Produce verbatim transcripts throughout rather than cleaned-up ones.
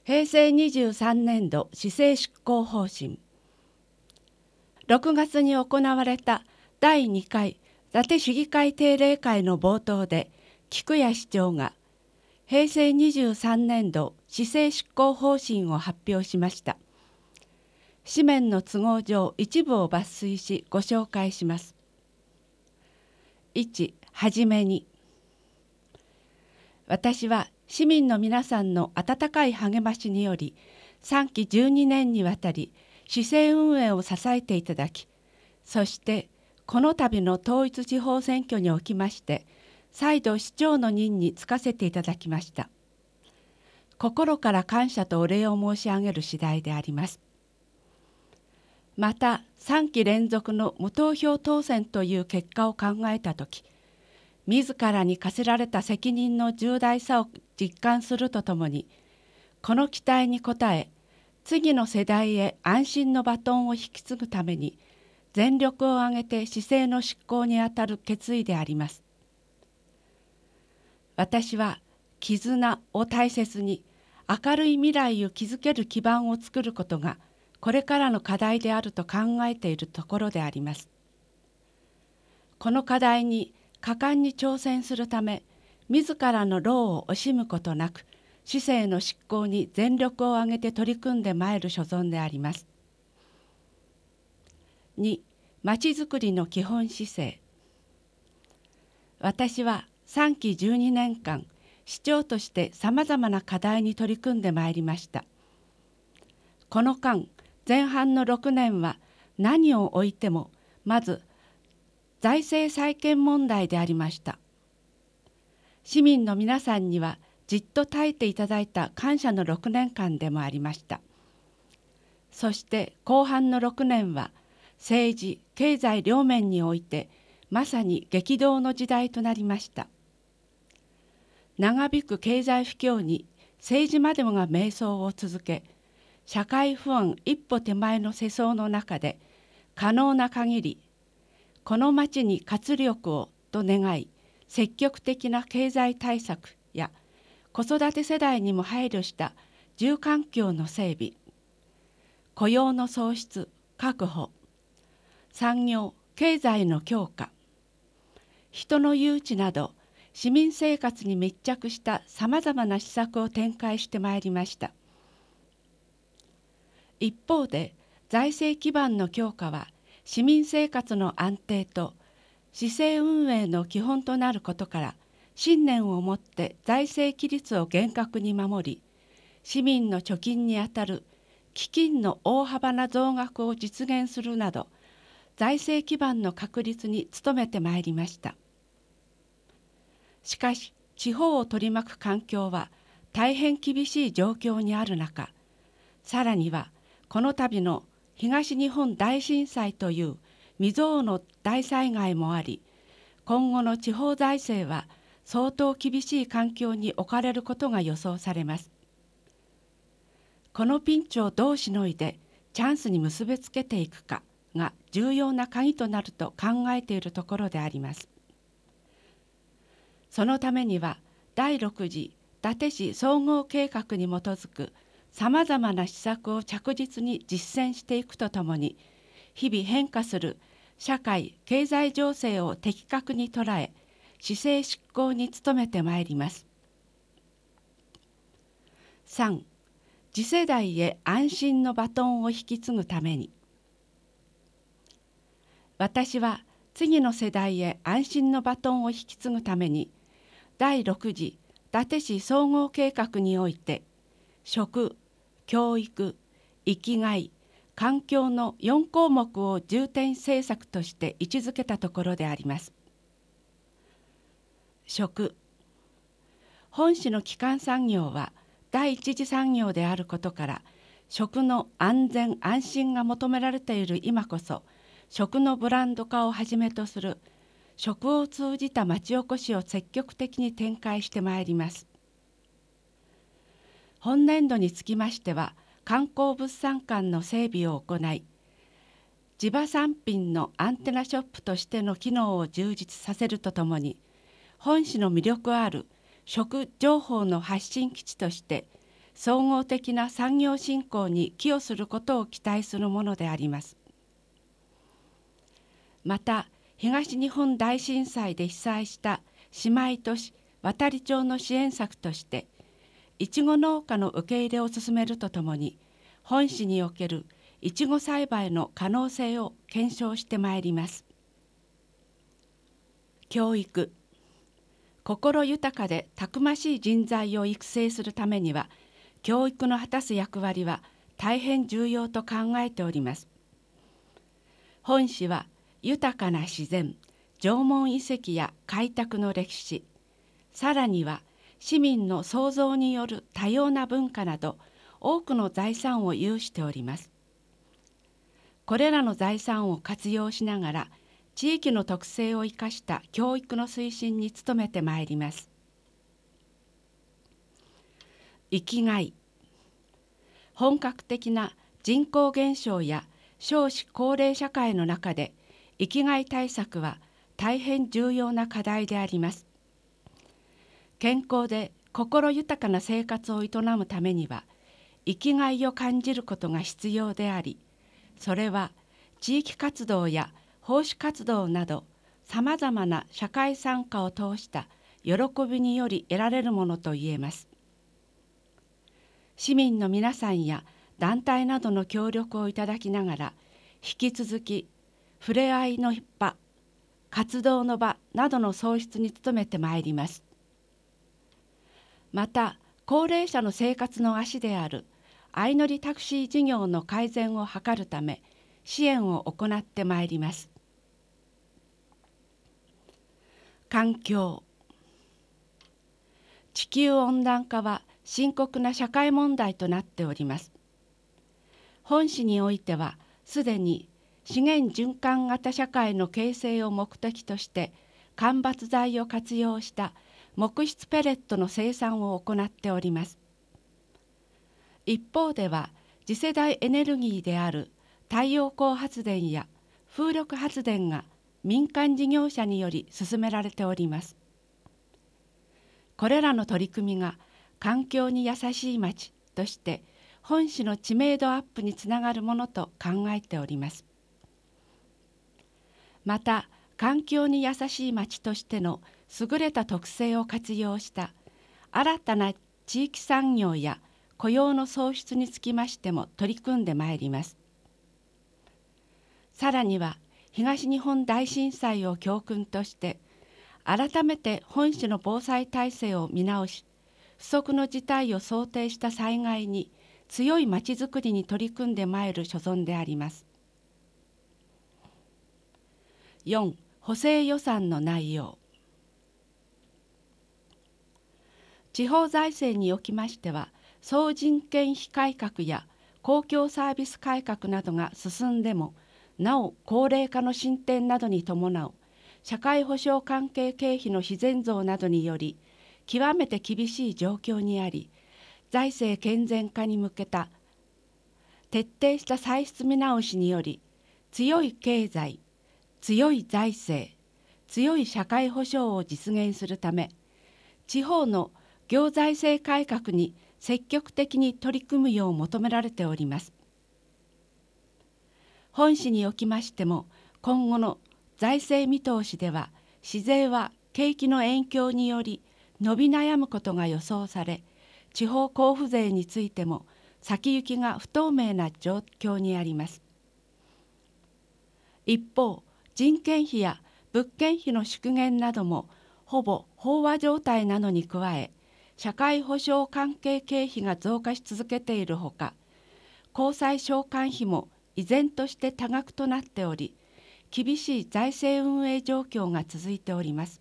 へいせいにじゅうさんねんど施政執行方針。ろくがつに行われただいにかい伊達市議会定例会の冒頭で、菊谷市長がへいせいにじゅうさんねんど施政執行方針を発表しました。紙面の都合上、一部を抜粋しご紹介します。いち、はじめに。私は市民の皆さんの温かい励ましにより、さんきじゅうにねんにわたり市政運営を支えていただき、そしてこの度の統一地方選挙におきまして、再度市長の任に就かせていただきました。心から感謝とお礼を申し上げる次第であります。また、さんき連続の無投票当選という結果を考えたとき、自らに課せられた責任の重大さを実感するとともに、この期待に応え、次の世代へ安心のバトンを引き継ぐために、全力を挙げて市政の執行にあたる決意であります。私は絆を大切に、明るい未来を築ける基盤を作ることが、これからの課題であると考えているところであります。この課題に果敢に挑戦するため、自らの労を惜しむことなく、市政の執行に全力を挙げて取り組んでまいる所存であります。に、まちづくりの基本姿勢。私はさんきじゅうにねんかん、市長としてさまざまな課題に取り組んでまいりました。この間、前半のろくねんは何をおいても、まず財政再建問題でありました。市民の皆さんにはじっと耐えていただいた感謝のろくねんかんでもありました。そして後半のろくねんは政治・経済両面においてまさに激動の時代となりました。長引く経済不況に政治までもが迷走を続け、社会不安一歩手前の世相の中で可能な限りこの町に活力をと願い、積極的な経済対策や子育て世代にも配慮した住環境の整備、雇用の創出・確保、産業・経済の強化、人の誘致など市民生活に密着したさまざまな施策を展開してまいりました。一方で、財政基盤の強化は市民生活の安定と市政運営の基本となることから、信念を持って財政規律を厳格に守り、市民の貯金にあたる基金の大幅な増額を実現するなど、財政基盤の確立に努めてまいりました。しかし、地方を取り巻く環境は大変厳しい状況にある中、さらにはこの度の東日本大震災という未曾有の大災害もあり、今後の地方財政は相当厳しい環境に置かれることが予想されます。このピンチをどうしのいでチャンスに結びつけていくかが重要な鍵となると考えているところであります。そのためにはだいろく次伊達市総合計画に基づくさまざまな施策を着実に実践していくとともに、日々変化する社会・経済情勢を的確に捉え、市政執行に努めてまいります。さん、次世代へ安心のバトンを引き継ぐために。私は次の世代へ安心のバトンを引き継ぐために、だいろく次伊達市総合計画において、食、教育、生きがい、環境のよんこうもくを重点政策として位置づけたところであります。食。本市の基幹産業は第一次産業であることから、食の安全安心が求められている今こそ、食のブランド化をはじめとする食を通じた町おこしを積極的に展開してまいります。本年度につきましては、観光物産館の整備を行い、地場産品のアンテナショップとしての機能を充実させるとともに、本市の魅力ある食情報の発信基地として、 総合的な産業振興に寄与することを期待するものであります。また、東日本大震災で被災した姉妹都市渡町の支援策として、いちご農家の受け入れを進めるとともに、本市におけるいちご栽培の可能性を検証してまいります。教育。心豊かでたくましい人材を育成するためには、教育の果たす役割は大変重要と考えております。本市は豊かな自然、縄文遺跡や開拓の歴史、さらには市民の創造による多様な文化など多くの財産を有しております。これらの財産を活用しながら、地域の特性を生かした教育の推進に努めてまいります。生きがい。本格的な人口減少や少子高齢社会の中で、生きがい対策は大変重要な課題であります。健康で心豊かな生活を営むためには、生きがいを感じることが必要であり、それは地域活動や奉仕活動などさまざまな社会参加を通した喜びにより得られるものといえます。市民の皆さんや団体などの協力をいただきながら、引き続き触れ合いの場、活動の場などの創出に努めてまいります。また、高齢者の生活の足である相乗りタクシー事業の改善を図るため、支援を行ってまいります。環境。地球温暖化は深刻な社会問題となっております。本市においては、すでに資源循環型社会の形成を目的として、間伐材を活用した木質ペレットの生産を行っております。一方では、次世代エネルギーである太陽光発電や風力発電が民間事業者により進められております。これらの取り組みが環境に優しい町として本市の知名度アップにつながるものと考えております。また、環境に優しい町としての優れた特性を活用した新たな地域産業や雇用の創出につきましても取り組んでまいります。さらには、東日本大震災を教訓として、改めて本市の防災体制を見直し、不測の事態を想定した災害に強いまちづくりに取り組んでまいる所存であります。よん、補正予算の内容。地方財政におきましては、総人件費改革や公共サービス改革などが進んでも、なお高齢化の進展などに伴う社会保障関係経費の自然増などにより、極めて厳しい状況にあり、財政健全化に向けた徹底した歳出見直しにより、強い経済、強い財政、強い社会保障を実現するため、地方の行財政改革に積極的に取り組むよう求められております。本市におきましても、今後の財政見通しでは、市税は景気の影響により伸び悩むことが予想され、地方交付税についても先行きが不透明な状況にあります。一方、人件費や物件費の縮減などもほぼ飽和状態なのに加え、社会保障関係経費が増加し続けているほか、公債償還費も依然として多額となっており、厳しい財政運営状況が続いております。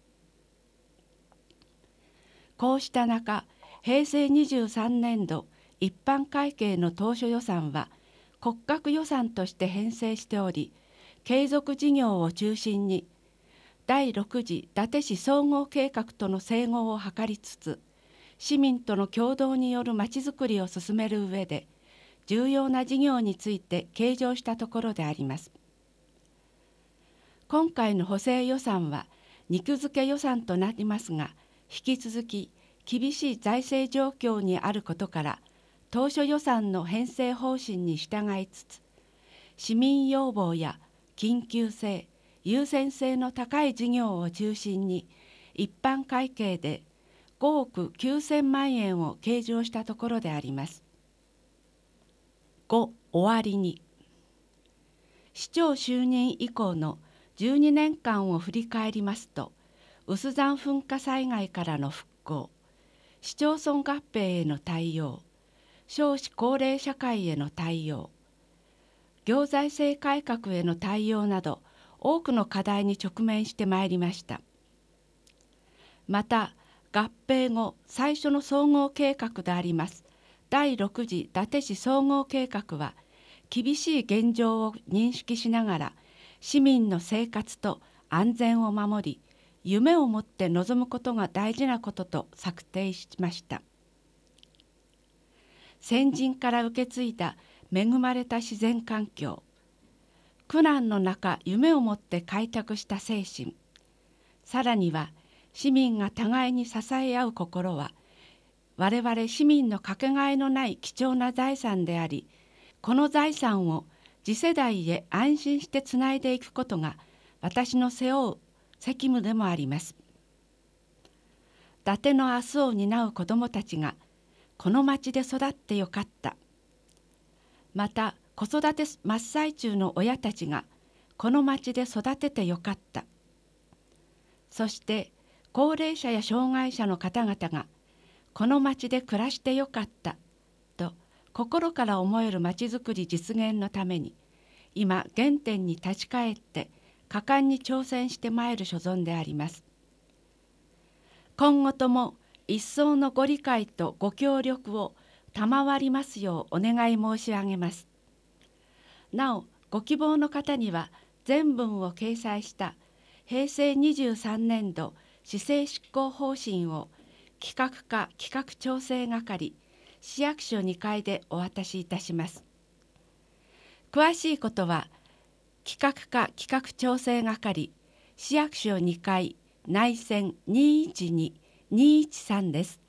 こうした中、平成にじゅうさんねんど一般会計の当初予算は骨格予算として編成しており、継続事業を中心にだいろく次伊達市総合計画との整合を図りつつ、市民との共同によるまちづくりを進める上で、重要な事業について計上したところであります。今回の補正予算は肉付け予算となりますが、引き続き厳しい財政状況にあることから、 当初予算の編成方針に従いつつ、市民要望や緊急性、優先性の高い事業を中心に一般会計でごおくきゅうせんまんえんを計上したところであります。ご、終わりに。市長就任以降のじゅうにねんかんを振り返りますと、有珠山噴火災害からの復興、市町村合併への対応、少子高齢社会への対応、行財政改革への対応など多くの課題に直面してまいりました。また合併後最初の総合計画でありますだいろく次伊達市総合計画は厳しい現状を認識しながら市民の生活と安全を守り、夢を持って臨むことが大事なことと策定しました。先人から受け継いだ恵まれた自然環境、苦難の中夢を持って開拓した精神、さらには市民が互いに支え合う心は我々市民のかけがえのない貴重な財産であり、この財産を次世代へ安心してつないでいくことが私の背負う責務でもあります。伊達の明日を担う子どもたちがこの町で育ってよかった。また子育て真っ最中の親たちがこの町で育ててよかった。そして高齢者や障害者の方々がこの町で暮らしてよかったと心から思える町づくり実現のために今原点に立ち返って果敢に挑戦してまいる所存であります。今後とも一層のご理解とご協力を賜りますようお願い申し上げます。なおご希望の方には全文を掲載したへいせいにじゅうさんねんど市政執行方針を企画課企画調整係市役所にかいでお渡しいたします。詳しいことは企画課企画調整係市役所にかい内線 にいちに にいちさん です。